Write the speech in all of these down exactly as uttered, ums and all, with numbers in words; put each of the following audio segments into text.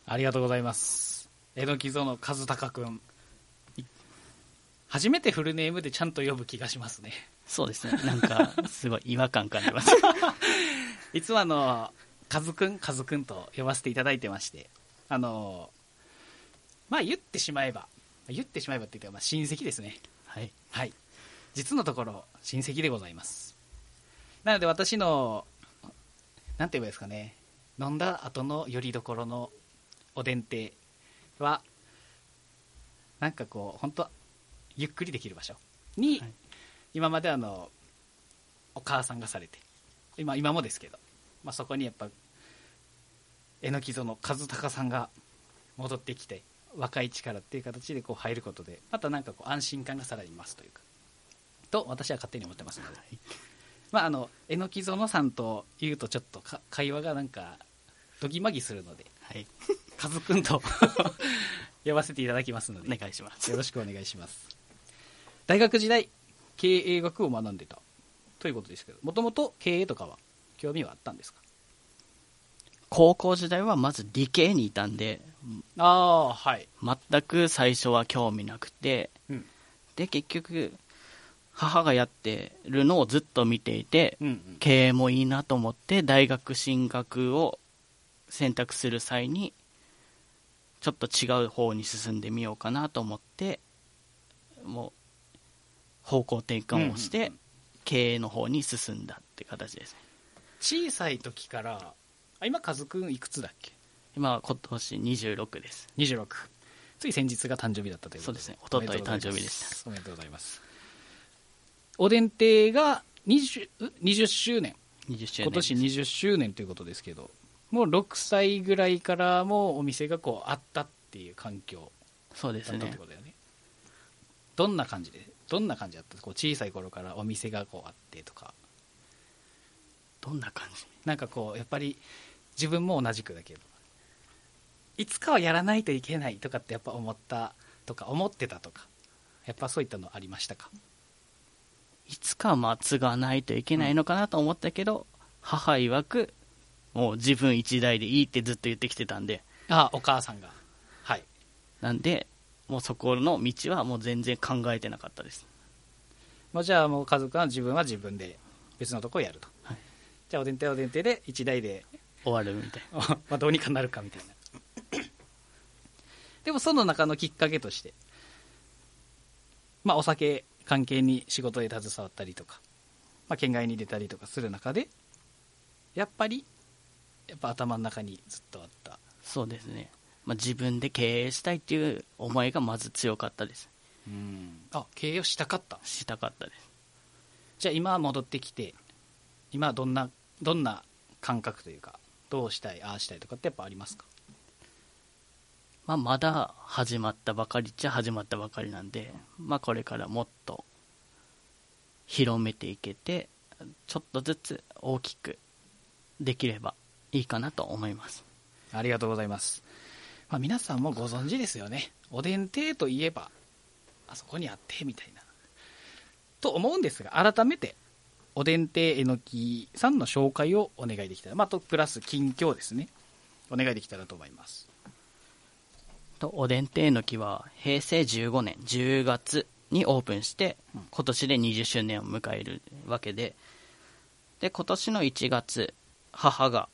ありがとうございます。えのきぞの和孝くん、初めてフルネームでちゃんと呼ぶ気がしますね。 そうですね。なんかすごい違和感感じます。 いつもあの和くん和くんと呼ばせていただいてまして、あのまあ言ってしまえば言ってしまえばって言ったらまあ親戚ですね。 はいはい。実のところ親戚でございます。なので私のなんて言えばいいですかね、飲んだ後のよりどころのおでん亭はなんかこう本当ゆっくりできる場所に、はい、今まであのお母さんがされて、今今もですけど、まあ、そこにやっぱえのきぞの和孝さんが戻ってきて若い力っていう形でこう入ることでまたなんかこう安心感がさらに増すというかと私は勝手に思ってますので、はい、まああのえのきぞのさんと言うとちょっとか会話がなんかどぎまぎするので、はい、和くんと呼ばせていただきますのでお願いします。 よろしくお願いします。大学時代経営学を学んでたということですけど、もともと経営とかは興味はあったんですか？ 高校時代はまず理系にいたんで、 ああ、はい、 全く最初は興味なくて、うん、で結局母がやってるのをずっと見ていて、うんうん、経営もいいなと思って大学進学を選択する際にちょっと違う方に進んでみようかなと思って、もう方向転換をして経営の方に進んだって形ですね。 小さい時から、あ、今和くんいくつだっけ？ 今は今年にじゅうろくです。 にじゅうろく。つい先日が誕生日だったということで。 そうですね。おととい誕生日でした。 おめでとうございます。おでん亭が 20, 20周年。 にじゅっしゅうねん。 今年にじゅっしゅうねんということですけど、もうろくさいぐらいからもお店がこうあったっていう環境だったってことだよね。どんな感じでどんな感じだった？こう小さい頃からお店がこうあってとか。 どんな感じ？ なんかこうやっぱり自分も同じくだけど、いつかはやらないといけないとかってやっぱ思ったとか思ってたとか、やっぱそういったのありましたか？ いつかはまあ継がないといけないのかなと思ったけど、うん、母曰くもう自分一代でいいってずっと言ってきてたんで。 ああ、お母さんが。はい。 なんでもうそこの道はもう全然考えてなかったです。 もうじゃあもう家族は自分は自分で別のとこをやると、はい、じゃあおでん亭はおでん亭で一代で終わるみたいなまあどうにかなるかみたいなでもその中のきっかけとして、まあお酒関係に仕事で携わったりとか、まあ、県外に出たりとかする中でやっぱりやっぱ頭の中にずっとあった。 そうですね、まあ、自分で経営したいっていう思いがまず強かったです。 うん、あ、経営をしたかったしたかったです。 じゃあ今戻ってきて今どんなどんな感覚というか、どうしたいああしたいとかってやっぱありますか？ まあ、まだ始まったばかりっちゃ始まったばかりなんで、まあ、これからもっと広めていけてちょっとずつ大きくできればいいかなと思います。 ありがとうございます。まあ、皆さんもご存知ですよね。おでん亭といえばあそこにあってみたいなと思うんですが、改めておでん亭えのきさんの紹介をお願いできたら、まあ、とプラス近況ですね、お願いできたらと思います。 とおでん亭えのきはへいせいじゅうごねんじゅうがつにオープンして、うん、今年でにじゅっしゅうねんを迎えるわけで、で今年のいちがつ母が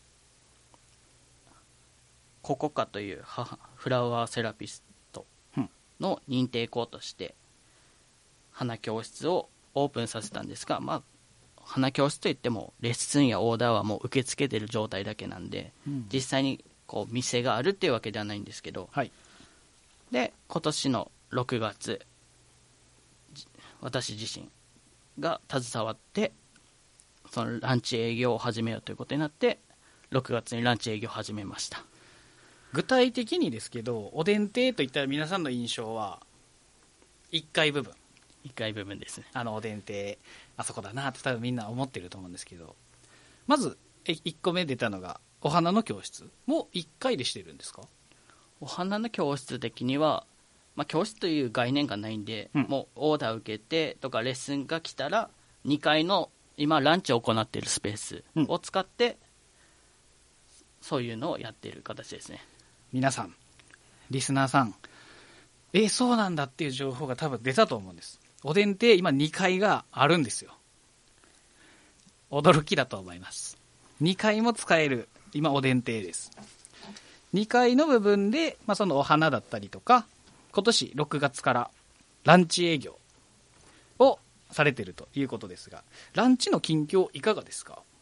ココカという母フラワーセラピストの認定校として花教室をオープンさせたんですが、まあ花教室といってもレッスンやオーダーはもう受け付けてる状態だけなんで、うん、実際にこう店があるっていうわけではないんですけど、はい、で今年のろくがつ私自身が携わってそのランチ営業を始めようということになってろくがつにランチ営業を始めました。 具体的にですけど、おでん亭といったら皆さんの印象はいっかい部分いっかい部分ですね。 あのおでん亭あそこだなって多分みんな思ってると思うんですけど、まずいっこめ出たのがお花の教室もいっかいでしてるんですか？ お花の教室的には、まあ、教室という概念がないんで、うん、もうオーダー受けてとかレッスンが来たらにかいの今ランチを行っているスペースを使って、うん、そういうのをやっている形ですね。 皆さん、リスナーさん、え、そうなんだっていう情報が多分出たと思うんです。おでん亭、今にかいがあるんですよ。驚きだと思います。にかいも使える、今おでん亭です。にかいの部分で、まあ、そのお花だったりとか、今年ろくがつからランチ営業をされているということですが、ランチの近況いかがですか？